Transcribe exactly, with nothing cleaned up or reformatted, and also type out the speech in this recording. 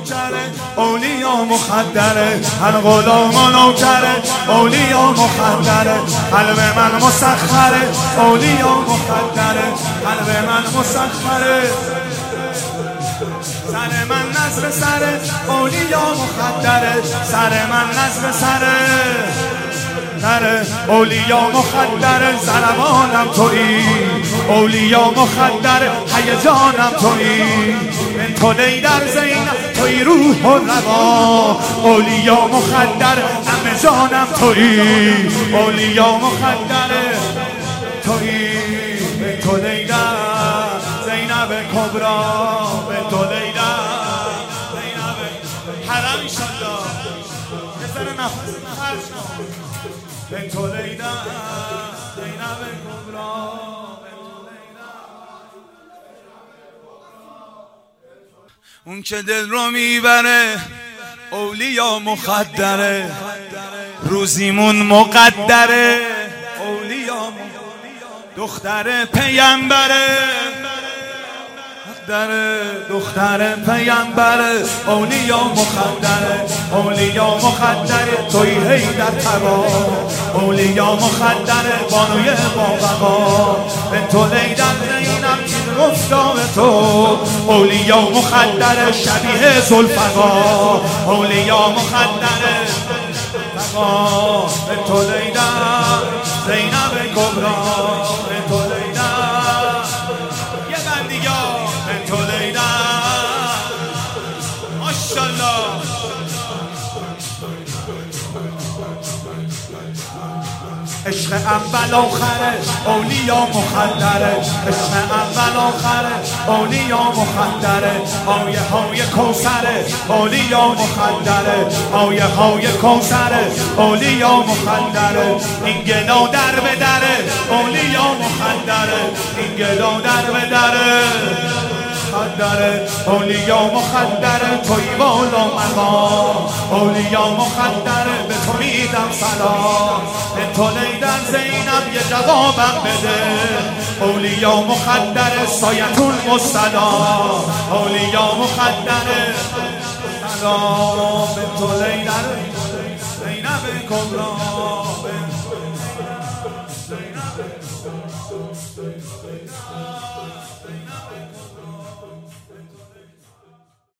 نوکره اولیا مخدره، هر غلام و نوکره اولیا مخدره، قلب من مسخره اولیا مخدره، قلب من مسخره، سر من نظر سره اولیا مخدره، سر من نظر سره نره اولیا مخدره، زربانم تویی اولیا مخدره، هیجانم تویی من تو لیدر زینب تویی روح و روا، اولیا مخدره همه جانم تویی اولیا مخدره تویی من تو لیدر زینب کبرا، من تو لیدر زینب حرم ایشالله یه سر نفس خرج کن به تو لیدر زینب کبرا. اون که دل رو میبره اولیا مخدره، روزیمون مقدره اولیا دختر پیمبره، دختر پیمبره اولیا مخدره، اولیا مخدره توی حیدر تبا، اولیا مخدره بانوی بابقا، به تو لیدر زینب گفتا به تو، اولیا مخدره شبیه ذوالفقار، اولیا مخدره تبا، به تو لیدر زینب کبرا، به تو لیدر یه بندیگا تو لیدر ماشالله. عشق اول آخره اولیا مخدره، عشق اول آخره اولیا مخدره، آیه های کوثره اولیا مخدره، آیه های کوثره اولیا مخدره، این گدا در به دره اولیا مخدره، این گدا در به دره مخدره، اولیا مخدره توی بالا مقام، اولیا مخدره به تو میدم سلام، به تو لیدر زینب یه جوابم بده، اولیا مخدره سایتون مستدام، اولیا مخدره سلام، به تو لیدر زینب کبرا. Thank you.